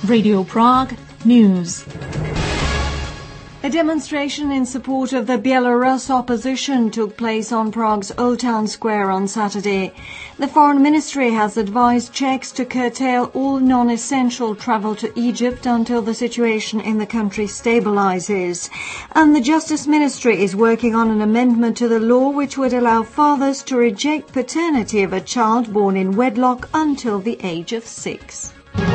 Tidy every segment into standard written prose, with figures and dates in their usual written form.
Radio Prague News. A demonstration in support of the Belarus opposition took place on Prague's Old Town Square on Saturday. The Foreign Ministry has advised Czechs to curtail all non-essential travel to Egypt until the situation in the country stabilizes. And the Justice Ministry is working on an amendment to the law which would allow fathers to reject paternity of a child born in wedlock until the age of 6.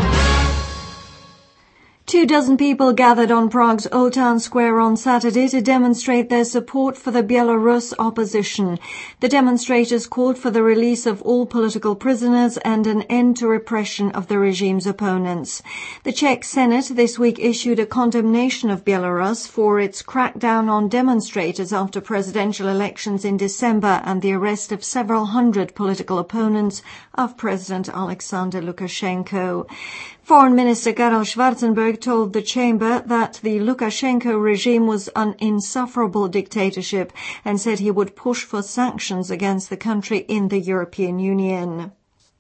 24 people gathered on Prague's Old Town Square on Saturday to demonstrate their support for the Belarus opposition. The demonstrators called for the release of all political prisoners and an end to repression of the regime's opponents. The Czech Senate this week issued a condemnation of Belarus for its crackdown on demonstrators after presidential elections in December and the arrest of several hundred political opponents of President Alexander Lukashenko. Foreign Minister Karel Schwarzenberg told the chamber that the Lukashenko regime was an insufferable dictatorship and said he would push for sanctions against the country in the European Union.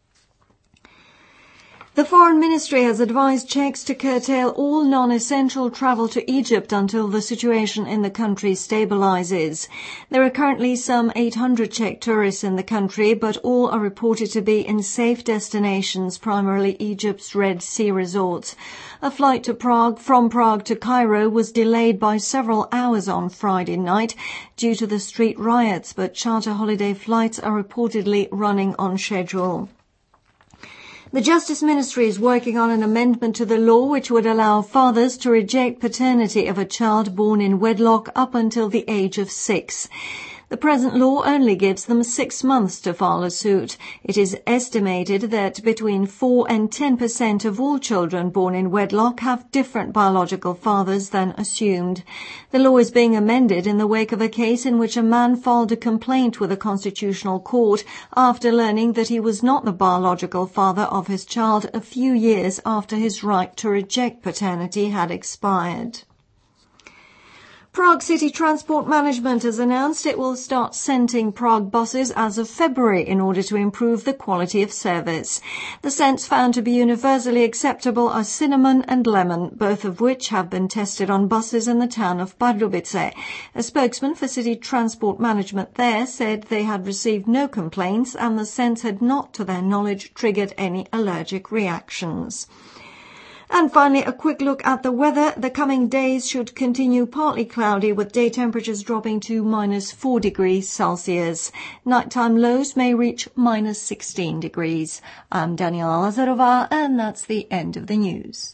The Foreign Ministry has advised Czechs to curtail all non-essential travel to Egypt until the situation in the country stabilizes. There are currently some 800 Czech tourists in the country, but all are reported to be in safe destinations, primarily Egypt's Red Sea resorts. A flight to Prague from Prague to Cairo was delayed by several hours on Friday night due to the street riots, but charter holiday flights are reportedly running on schedule. The Justice Ministry is working on an amendment to the law which would allow fathers to reject paternity of a child born in wedlock up until the age of 6. The present law only gives them 6 months to file a suit. It is estimated that between 4 and 10% of all children born in wedlock have different biological fathers than assumed. The law is being amended in the wake of a case in which a man filed a complaint with a constitutional court after learning that he was not the biological father of his child a few years after his right to reject paternity had expired. Prague City Transport Management has announced it will start scenting Prague buses as of February in order to improve the quality of service. The scents found to be universally acceptable are cinnamon and lemon, both of which have been tested on buses in the town of Pardubice. A spokesman for City Transport Management there said they had received no complaints and the scents had not, to their knowledge, triggered any allergic reactions. And finally, a quick look at the weather. The coming days should continue partly cloudy with day temperatures dropping to -4 degrees Celsius. Nighttime lows may reach -16 degrees. I'm Daniela Lazarova, and that's the end of the news.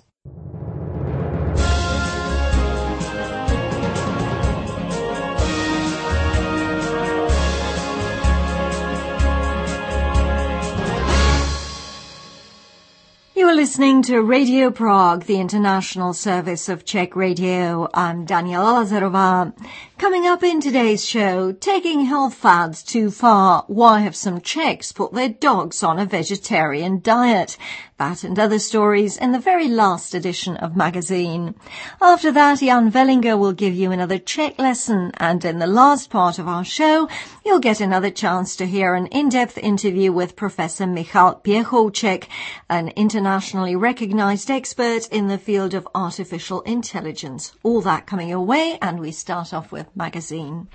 You are listening to Radio Prague, the international service of Czech Radio. I'm Daniela Lazarova. Coming up in today's show, taking health fads too far. Why have some Czechs put their dogs on a vegetarian diet? That and other stories in the very last edition of Magazine. After that, Jan Vellinger will give you another Czech lesson, and in the last part of our show, you'll get another chance to hear an in-depth interview with Professor Michal Piechouček, an internationally recognized expert in the field of artificial intelligence. All that coming your way, and we start off with Magazine.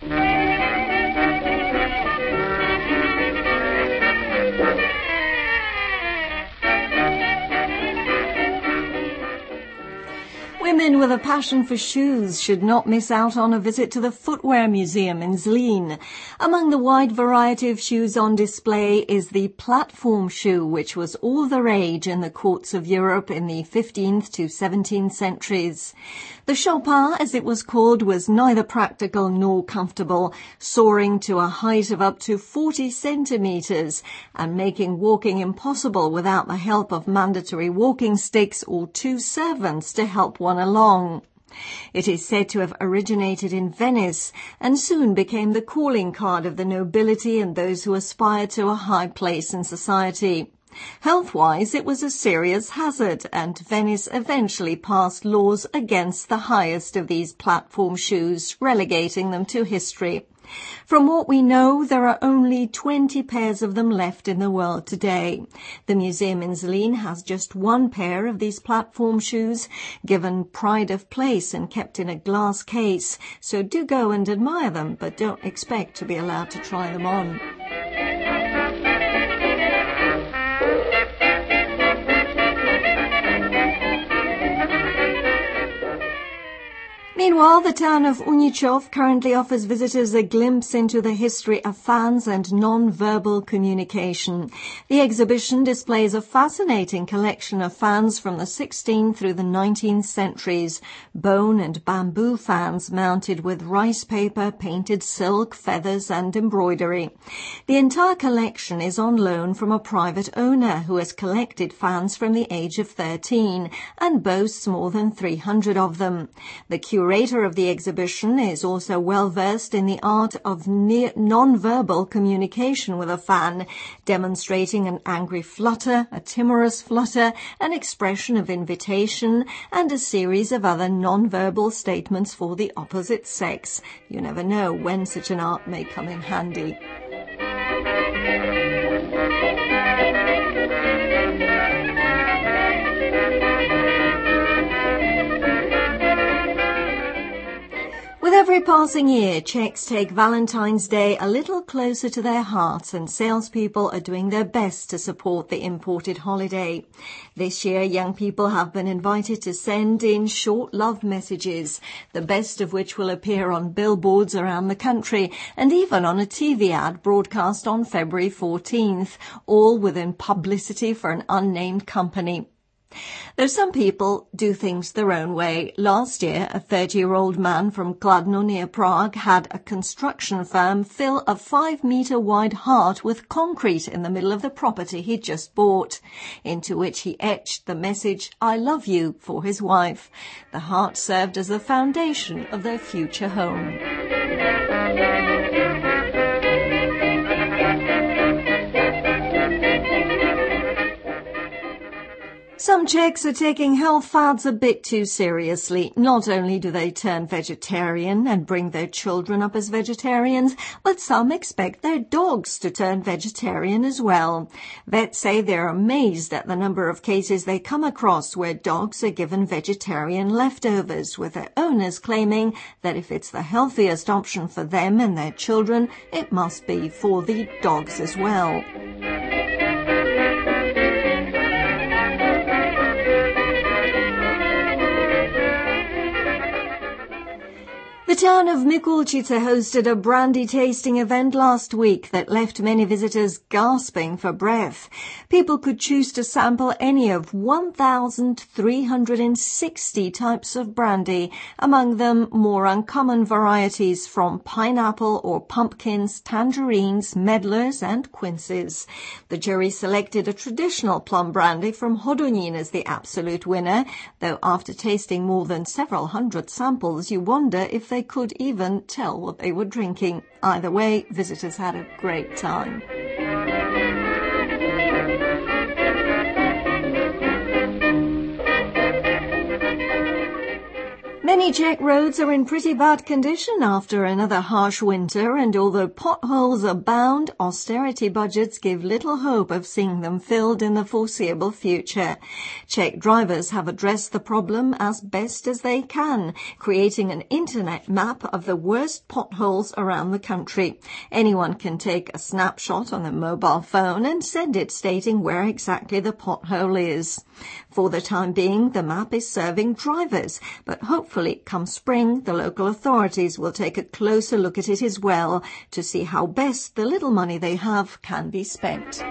Women with a passion for shoes should not miss out on a visit to the Footwear Museum in Zlín. Among the wide variety of shoes on display is the platform shoe, which was all the rage in the courts of Europe in the 15th to 17th centuries. The chopin, as it was called, was neither practical nor comfortable, soaring to a height of up to 40 centimeters and making walking impossible without the help of mandatory walking sticks or 2 servants to help one along. It is said to have originated in Venice and soon became the calling card of the nobility and those who aspired to a high place in society. Health-wise, it was a serious hazard, and Venice eventually passed laws against the highest of these platform shoes, relegating them to history. From what we know, there are only 20 pairs of them left in the world today. The museum in Zlín has just one pair of these platform shoes, given pride of place and kept in a glass case. So do go and admire them, but don't expect to be allowed to try them on. Meanwhile, the town of Unichov currently offers visitors a glimpse into the history of fans and non-verbal communication. The exhibition displays a fascinating collection of fans from the 16th through the 19th centuries, bone and bamboo fans mounted with rice paper, painted silk, feathers and embroidery. The entire collection is on loan from a private owner who has collected fans from the age of 13 and boasts more than 300 of them. The curator of the exhibition is also well versed in the art of non-verbal communication with a fan, demonstrating an angry flutter, a timorous flutter, an expression of invitation, and a series of other non-verbal statements for the opposite sex. You never know when such an art may come in handy. With every passing year, Czechs take Valentine's Day a little closer to their hearts, and salespeople are doing their best to support the imported holiday. This year, young people have been invited to send in short love messages, the best of which will appear on billboards around the country and even on a TV ad broadcast on February 14th, all within publicity for an unnamed company. Though some people do things their own way, last year a 30-year-old man from Kladno near Prague had a construction firm fill a 5-meter-wide heart with concrete in the middle of the property he'd just bought, into which he etched the message, "I love you," for his wife. The heart served as the foundation of their future home. Some Czechs are taking health fads a bit too seriously. Not only do they turn vegetarian and bring their children up as vegetarians, but some expect their dogs to turn vegetarian as well. Vets say they're amazed at the number of cases they come across where dogs are given vegetarian leftovers, with their owners claiming that if it's the healthiest option for them and their children, it must be for the dogs as well. The town of Mikulčice hosted a brandy tasting event last week that left many visitors gasping for breath. People could choose to sample any of 1,360 types of brandy, among them more uncommon varieties from pineapple or pumpkins, tangerines, medlars and quinces. The jury selected a traditional plum brandy from Hodonín as the absolute winner, though after tasting more than several hundred samples, you wonder if they could even tell what they were drinking. Either way, visitors had a great time. Many Czech roads are in pretty bad condition after another harsh winter, and although potholes abound, austerity budgets give little hope of seeing them filled in the foreseeable future. Czech drivers have addressed the problem as best as they can, creating an internet map of the worst potholes around the country. Anyone can take a snapshot on their mobile phone and send it stating where exactly the pothole is. For the time being, the map is serving drivers, but hopefully come spring, the local authorities will take a closer look at it as well to see how best the little money they have can be spent.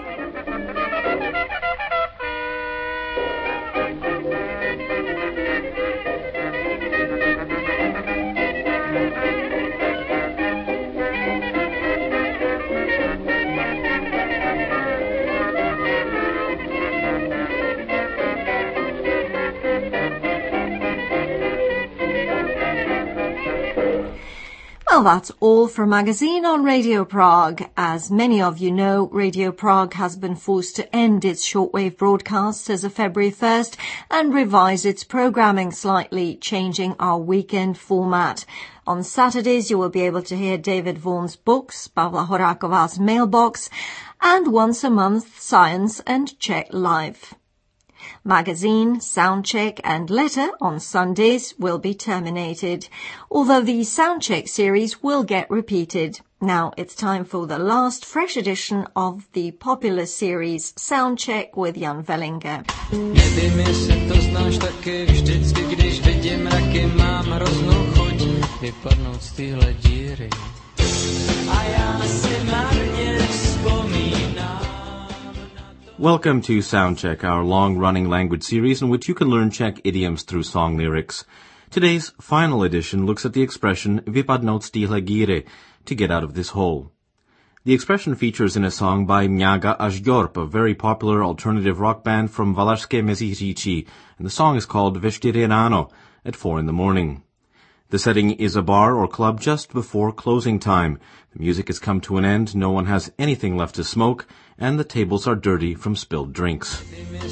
Well, that's all for Magazine on Radio Prague. As many of you know, Radio Prague has been forced to end its shortwave broadcasts as of February 1st and revise its programming slightly, changing our weekend format. On Saturdays, you will be able to hear David Vaughan's books, Pavla Horáková's Mailbox, and once a month, Science and Czech Live. Magazine, Soundcheck and Letter on Sundays will be terminated, although the Soundcheck series will get repeated. Now it's time for the last fresh edition of the popular series Soundcheck with Jan Vellinger. Nevím, jestli to znáš taky, vždycky, když vidím mraky, mám hroznou chuť vypadnout z téhle díry. A já si marně vzpomínám. Welcome to Soundcheck, our long-running language series in which you can learn Czech idioms through song lyrics. Today's final edition looks at the expression vypadnout z téhle díry, to get out of this hole. The expression features in a song by Mňága a Žďorb, a very popular alternative rock band from Valašské Meziříčí, and the song is called Ve 4 ráno, at 4 in the morning. The setting is a bar or club just before closing time. The music has come to an end, no one has anything left to smoke, and the tables are dirty from spilled drinks.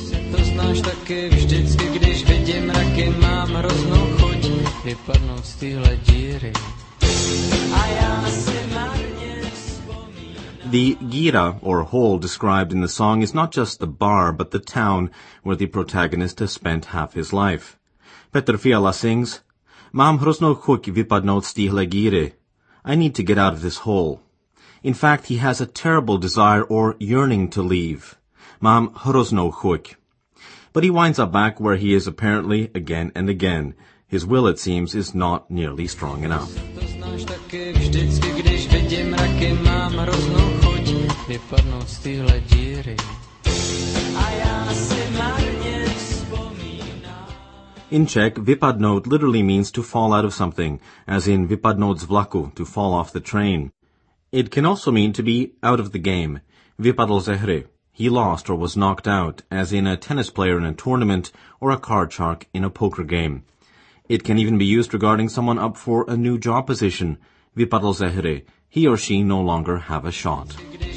The díra, or hole, described in the song is not just the bar, but the town where the protagonist has spent half his life. Petr Fiala sings, Mám hroznou chuť vypadnout z téhle díry. I need to get out of this hole. In fact, he has a terrible desire or yearning to leave. Mám hroznou chuť. But he winds up back where he is apparently again and again. His will, it seems, is not nearly strong enough. In Czech, vypadnout literally means to fall out of something, as in vypadnout z vlaku, to fall off the train. It can also mean to be out of the game. Vypadl ze hry. He lost or was knocked out, as in a tennis player in a tournament or a card shark in a poker game. It can even be used regarding someone up for a new job position. Vypadl ze hry. He or she no longer have a shot.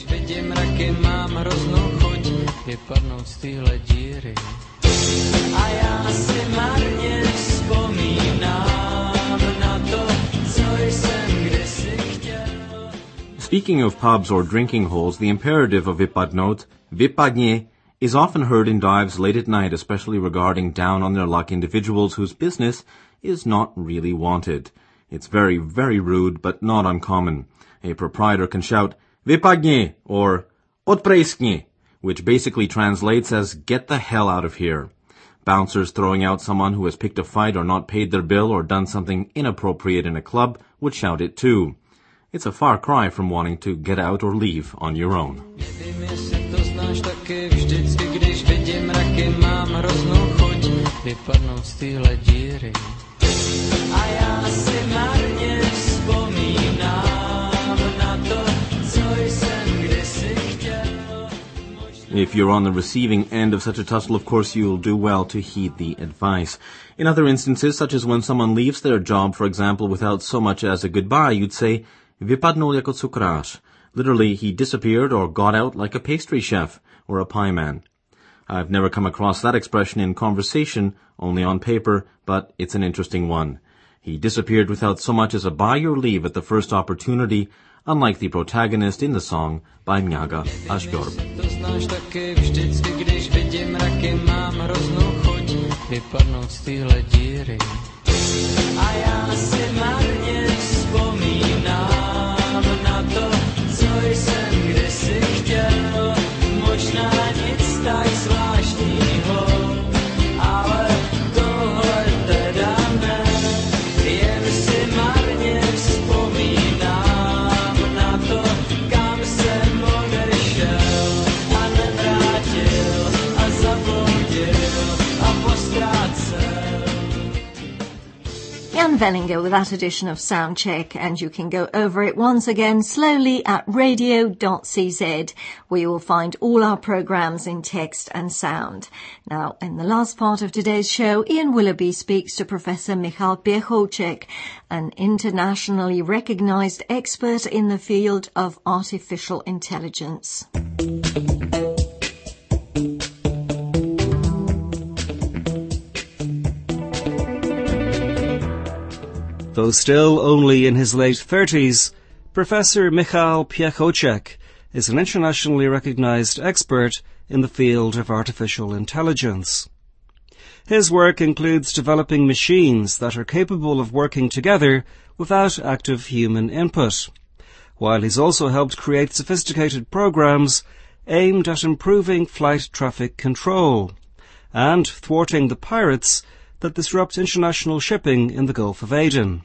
Speaking of pubs or drinking holes, the imperative of vypadnout, vypadni, is often heard in dives late at night, especially regarding down-on-their-luck individuals whose business is not really wanted. It's very, very rude, but not uncommon. A proprietor can shout, vypadni, or odprejskni, which basically translates as, get the hell out of here. Bouncers throwing out someone who has picked a fight or not paid their bill or done something inappropriate in a club would shout it too. It's a far cry from wanting to get out or leave on your own. If you're on the receiving end of such a tussle, of course, you'll do well to heed the advice. In other instances, such as when someone leaves their job, for example, without so much as a goodbye, you'd say, vypadnul jako cukrář. Literally, he disappeared or got out like a pastry chef or a pie man. I've never come across that expression in conversation, only on paper, but it's an interesting one. He disappeared without so much as a bye or leave at the first opportunity, unlike the protagonist in the song by Mňága a Žďorb. Wellinger with that edition of Soundcheck, and you can go over it once again slowly at radio.cz, where you will find all our programmes in text and sound. Now, in the last part of today's show, Ian Willoughby speaks to Professor Michal Piechocek, an internationally recognised expert in the field of artificial intelligence. Though still only in his late 30s, Professor Michal Piechocek is an internationally recognized expert in the field of artificial intelligence. His work includes developing machines that are capable of working together without active human input, while he's also helped create sophisticated programs aimed at improving flight traffic control and thwarting the pirates that disrupt international shipping in the Gulf of Aden.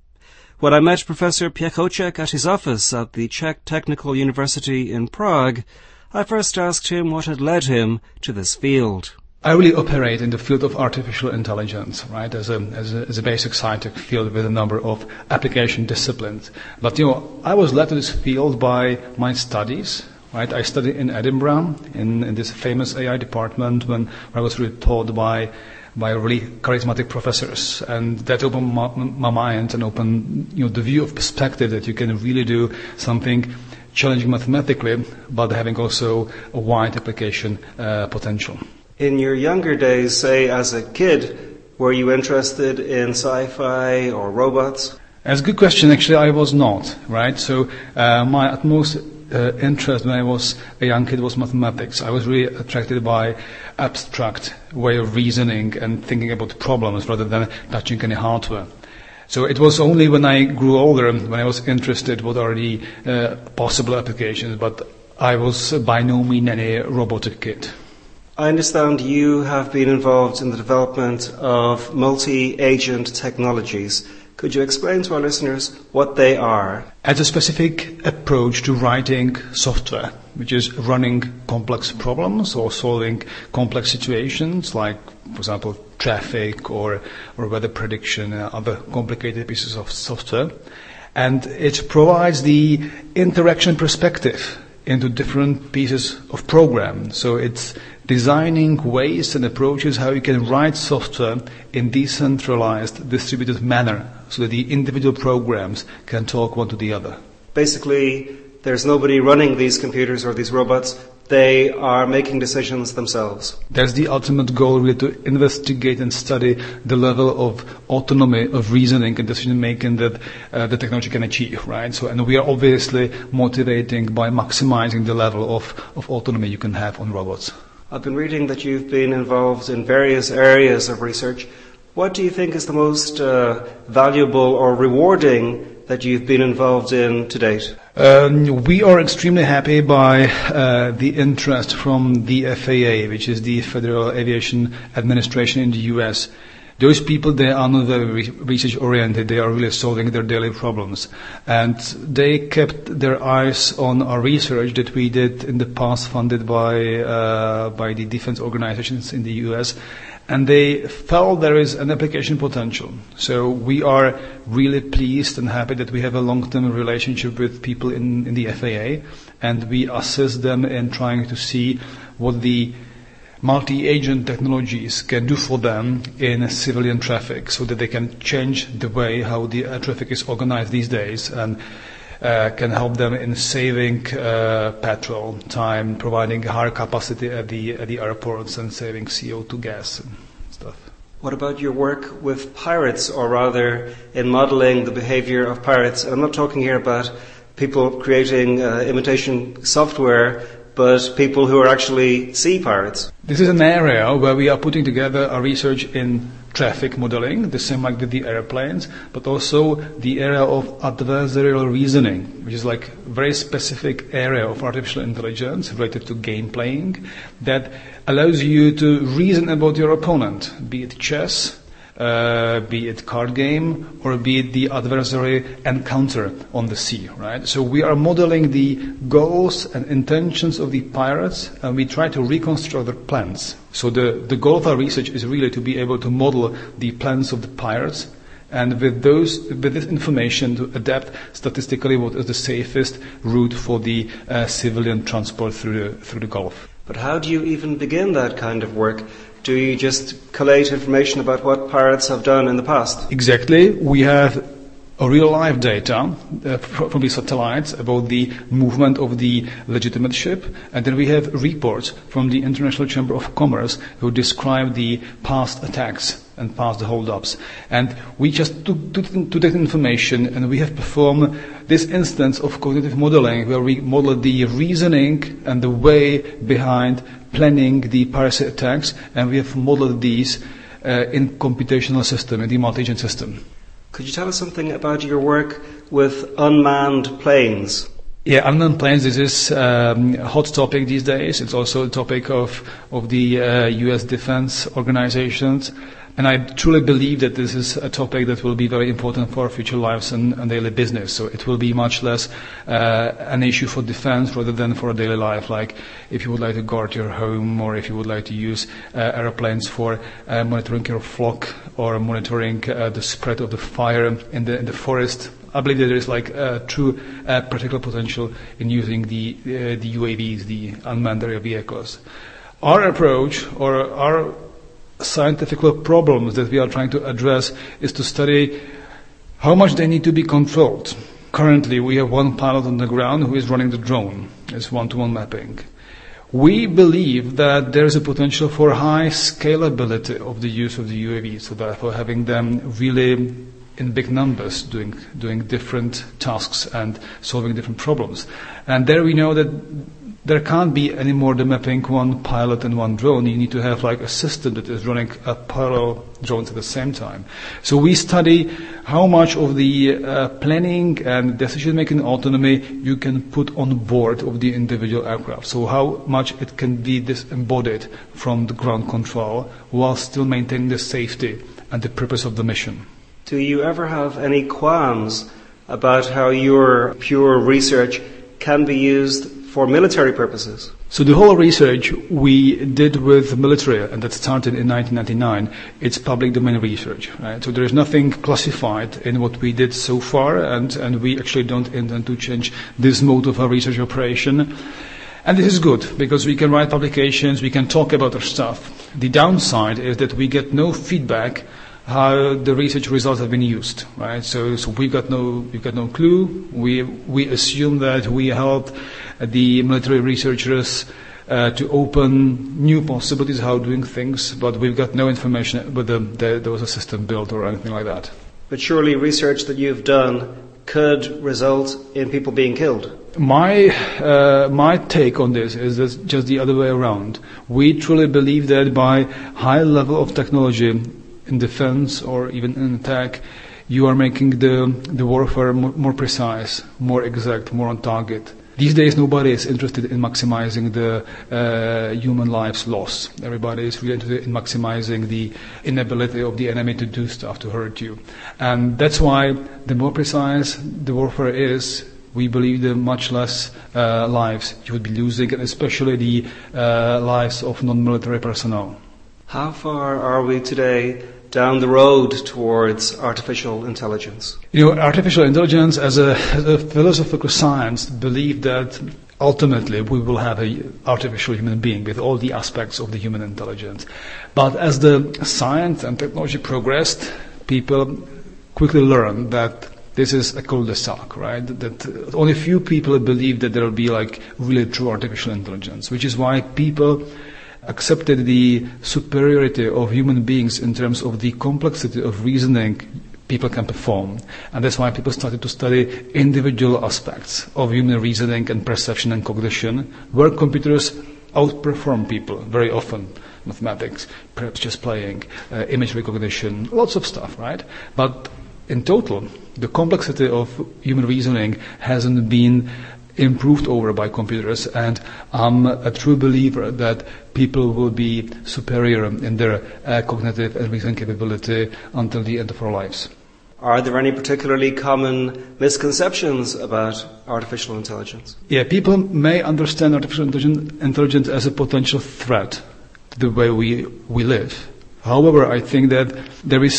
When I met Professor Piechocek at his office at the Czech Technical University in Prague, I first asked him what had led him to this field. I really operate in the field of artificial intelligence, right, as a basic scientific field with a number of application disciplines. But, I was led to this field by my studies. Right, I studied in Edinburgh in this famous AI department where I was really taught by really charismatic professors, and that opened my mind and opened the view of perspective that you can really do something challenging mathematically, but having also a wide application potential. In your younger days, say as a kid, were you interested in sci-fi or robots? That's a good question. Actually, I was not. Right, so my utmost interest when I was a young kid was mathematics. I was really attracted by abstract way of reasoning and thinking about problems rather than touching any hardware. So it was only when I grew older when I was interested what are the possible applications, but I was by no means any robotic kid. I understand you have been involved in the development of multi-agent technologies. Could you explain to our listeners what they are? As a specific approach to writing software, which is running complex problems or solving complex situations like, for example, traffic or weather prediction and other complicated pieces of software. And it provides the interaction perspective into different pieces of program. So it's designing ways and approaches how you can write software in decentralized, distributed manner so that the individual programs can talk one to the other. Basically, there's nobody running these computers or these robots. They are making decisions themselves. That's the ultimate goal, really, to investigate and study the level of autonomy of reasoning and decision making that the technology can achieve, right? So, and we are obviously motivating by maximizing the level of autonomy you can have on robots. I've been reading that you've been involved in various areas of research. What do you think is the most valuable or rewarding that you've been involved in to date? We are extremely happy by the interest from the FAA, which is the Federal Aviation Administration in the US. Those people, they are not very research-oriented. They are really solving their daily problems. And they kept their eyes on our research that we did in the past, funded by the defense organizations in the US. And they felt there is an application potential. So we are really pleased and happy that we have a long-term relationship with people in the FAA. And we assist them in trying to see what the multi-agent technologies can do for them in civilian traffic so that they can change the way how the traffic is organized these days and can help them in saving petrol time, providing higher capacity at the airports and saving CO2 gas and stuff. What about your work with pirates, or rather in modeling the behavior of pirates? I'm not talking here about people creating imitation software, but people who are actually sea pirates. This is an area where we are putting together a research in traffic modeling, the same like with the airplanes, but also the area of adversarial reasoning, which is like a very specific area of artificial intelligence related to game playing that allows you to reason about your opponent, be it chess, be it card game, or be it the adversary encounter on the sea, right? So we are modeling the goals and intentions of the pirates, and we try to reconstruct their plans. So the goal of our research is really to be able to model the plans of the pirates and with this information to adapt statistically what is the safest route for the civilian transport through the Gulf. But how do you even begin that kind of work? Do you just collate information about what pirates have done in the past? Exactly. We have real life data from the satellites about the movement of the legitimate ship, and then we have reports from the International Chamber of Commerce who describe the past attacks and past hold-ups. And we just took that information and we have performed this instance of cognitive modeling where we model the reasoning and the way behind planning the piracy attacks, and we have modeled these in computational system, in the multi-agent system. Could you tell us something about your work with unmanned planes? Yeah, unmanned planes, this is a hot topic these days. It's also a topic of the U.S. defense organizations. And I truly believe that this is a topic that will be very important for our future lives and daily business. So it will be much less an issue for defense rather than for a daily life, like if you would like to guard your home or if you would like to use airplanes for monitoring your flock or monitoring the spread of the fire in the forest. I believe that there is like true practical potential in using the UAVs, the unmanned aerial vehicles. Our approach or our scientific problems that we are trying to address is to study how much they need to be controlled. Currently, we have one pilot on the ground who is running the drone. It's one-to-one mapping. We believe that there is a potential for high scalability of the use of the UAVs, so therefore having them really in big numbers doing different tasks and solving different problems. And there we know that there can't be any more the mapping one pilot and one drone. You need to have like a system that is running parallel drones at the same time. So we study how much of the planning and decision-making autonomy you can put on board of the individual aircraft. So how much it can be disembodied from the ground control while still maintaining the safety and the purpose of the mission. Do you ever have any qualms about how your pure research can be used for military purposes? So the whole research we did with the military, and that started in 1999, it's public domain research, right? So there is nothing classified in what we did so far, and we actually don't intend to change this mode of our research operation. And this is good, because we can write publications, we can talk about our stuff. The downside is that we get no feedback how the research results have been used, right? So we've got no clue. We assume that we helped the military researchers to open new possibilities how doing things, but we've got no information whether there was a system built or anything like that. But surely research that you've done could result in people being killed. My take on this is just the other way around. We truly believe that by high level of technology in defense or even in attack, you are making the warfare more precise, more exact, more on target. These days, nobody is interested in maximizing the human lives lost. Everybody is really interested in maximizing the inability of the enemy to do stuff, to hurt you. And that's why the more precise the warfare is, we believe the much less lives you would be losing, and especially the lives of non-military personnel. How far are we today down the road towards artificial intelligence? Artificial intelligence as a philosophical science believe that ultimately we will have an artificial human being with all the aspects of the human intelligence. But as the science and technology progressed, people quickly learned that this is a cul-de-sac, right? That only few people believe that there will be like really true artificial intelligence, which is why people accepted the superiority of human beings in terms of the complexity of reasoning people can perform. And that's why people started to study individual aspects of human reasoning and perception and cognition, where computers outperform people very often. Mathematics, perhaps just playing, image recognition, lots of stuff, right? But in total, the complexity of human reasoning hasn't been improved over by computers, and I'm a true believer that people will be superior in their cognitive and reasoning capability until the end of our lives. Are there any particularly common misconceptions about artificial intelligence? Yeah, people may understand artificial intelligence as a potential threat to the way we live. However, I think that there is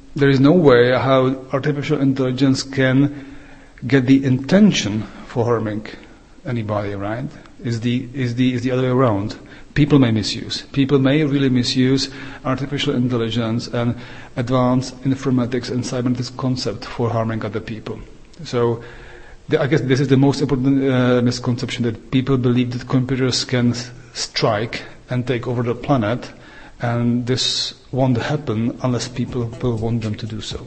there is no way how artificial intelligence can get the intention for harming anybody, right? Is the other way around. People may misuse. People may really misuse artificial intelligence and advanced informatics and cybernetics concept for harming other people. So I guess this is the most important misconception, that people believe that computers can strike and take over the planet, and this won't happen unless people will want them to do so.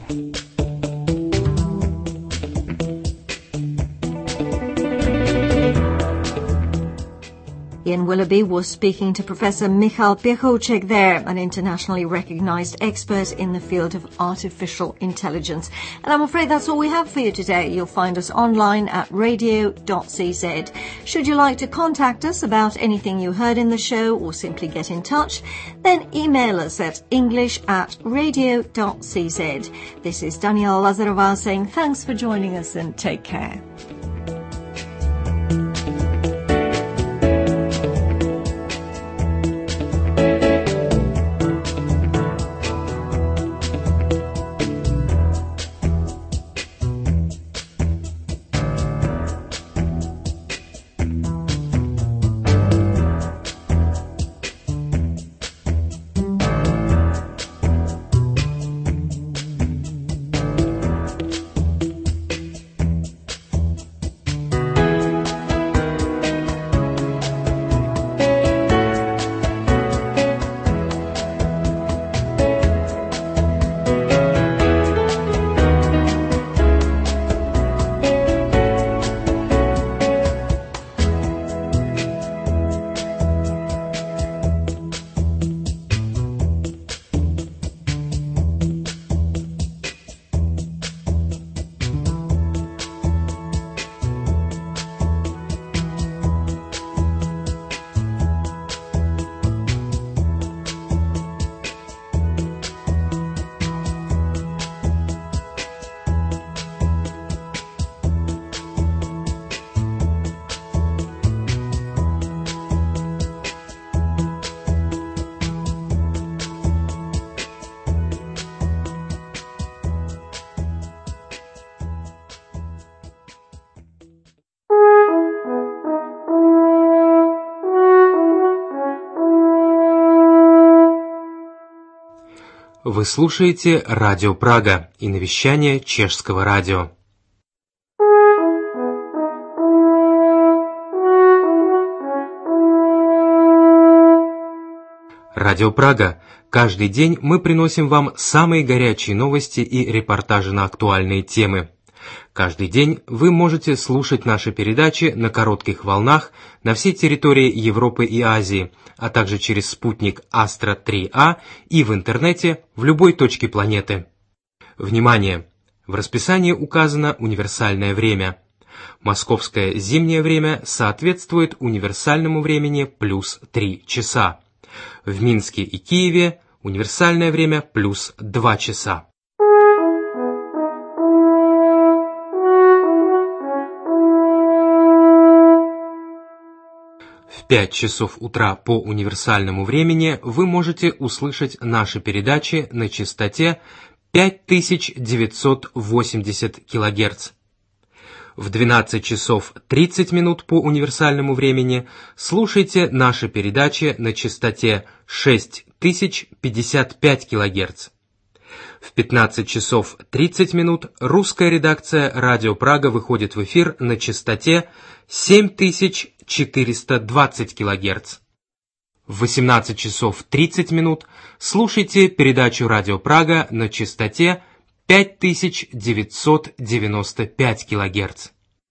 Ian Willoughby was speaking to Professor Michal Piechocek there, an internationally recognized expert in the field of artificial intelligence. And I'm afraid that's all we have for you today. You'll find us online at radio.cz. Should you like to contact us about anything you heard in the show or simply get in touch, then email us at english@radio.cz. This is Daniela Lazarova saying thanks for joining us and take care. Вы слушаете Радио Прага и навещание чешского радио. Радио Прага. Каждый день мы приносим вам самые горячие новости и репортажи на актуальные темы. Каждый день вы можете слушать наши передачи на коротких волнах на всей территории Европы и Азии, а также через спутник Астра 3А и в интернете в любой точке планеты. Внимание! В расписании указано универсальное время. Московское зимнее время соответствует универсальному времени плюс 3 часа. В Минске и Киеве универсальное время плюс 2 часа. В 5 часов утра по универсальному времени вы можете услышать наши передачи на частоте 5980 кГц. В 12 часов 30 минут по универсальному времени слушайте наши передачи на частоте 6055 кГц. В 15 часов 30 минут русская редакция Радио Прага выходит в эфир на частоте 7420 кГц. В 18 часов 30 минут слушайте передачу Радио Прага на частоте 5995 кГц.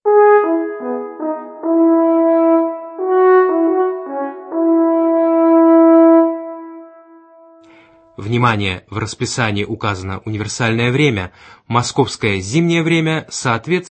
Внимание! В расписании указано универсальное время. Московское зимнее время соответствует